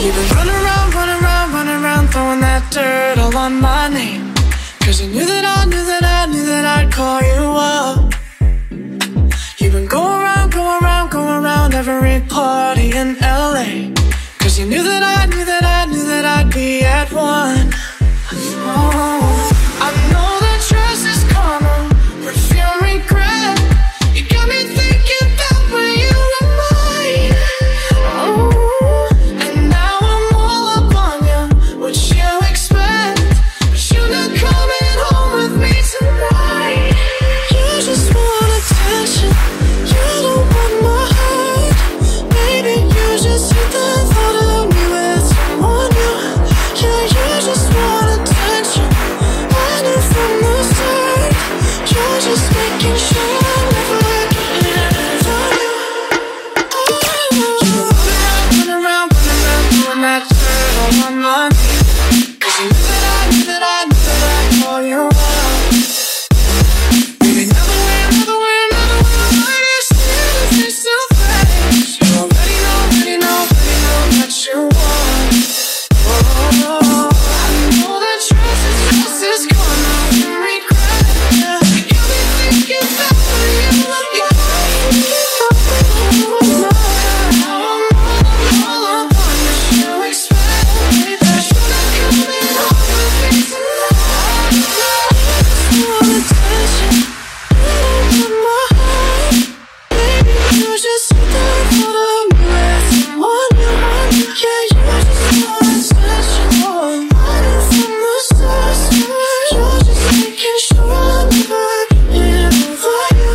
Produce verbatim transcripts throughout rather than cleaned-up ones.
You've been running around, running around, running around, throwing that dirt all on my name. Cause you knew that I, knew that I, knew that I'd call you up. You've been going around, going around, going around every party in L A. Cause you knew that I, knew that I, knew that I'd be at one. Oh, I know that trust is karma, perfume regret. You got me thinking about when you were mine. Oh, and now I'm all up on you. What you expect? But you're not coming home with me tonight. You just want attention. You don't want my heart. Baby, you just hate the thought of me with someone new. Yeah, you just want attention. I knew from the start. You're just making sure I'm never getting for you. You're running around, running around, doing that dirt all on my knee. Cause you knew that I, knew that I, knew that I'd call you up. Baby, another way, another way, another way, I just need to face to face. You already know, already know, already know that you want. Oh, I know that trust is, trust is gone out and regret. Yeah, you got me thinking about when you were mine. Now I'm all up on what you expect. Baby, you're not coming home with me tonight. You want attention. You don't want my heart. Baby, you just hate the thought of me with someone new. Yeah, you just want attention. I knew from the start. You're just making sure I'm never getting over you.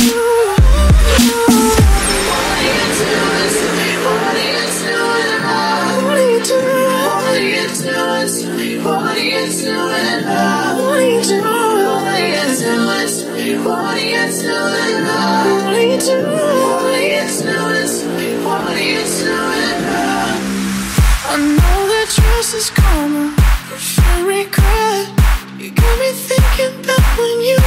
What are you doing to me? What are you doing now? What are you doing? What are you doing to me? What are you doing now? What are you doing? What are you doing to me? What are you doing now? What are you doing? What are you doing to me? What are you doing now? I know that trust is karma, perfume regret. You got me thinking back when you